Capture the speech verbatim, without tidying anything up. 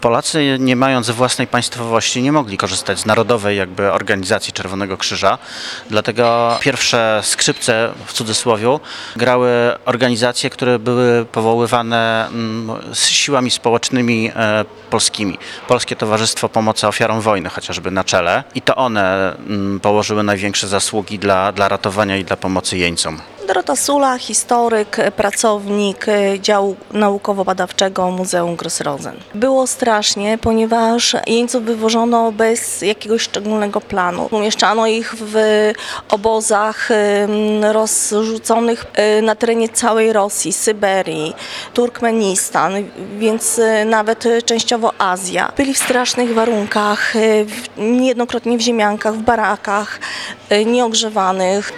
Polacy, nie mając własnej państwowości, nie mogli korzystać z narodowej jakby organizacji Czerwonego Krzyża. Dlatego pierwsze skrzypce, w cudzysłowie, grały organizacje, które były powoływane mm, z siłami społecznymi e, polskimi. Polskie Towarzystwo Pomocy Ofiarom Wojny chociażby na czele. I to one mm, położyły największe zasługi dla, dla ratowania i dla pomocy jeńcom. Dorota Sula, historyk, pracownik działu naukowo-badawczego Muzeum Gross-Rosen. Było strasznie, ponieważ jeńców wywożono bez jakiegoś szczególnego planu. Umieszczano ich w obozach rozrzuconych na terenie całej Rosji, Syberii, Turkmenistan, więc nawet częściowo Azja. Byli w strasznych warunkach, niejednokrotnie w ziemiankach, w barakach, nieogrzewanych.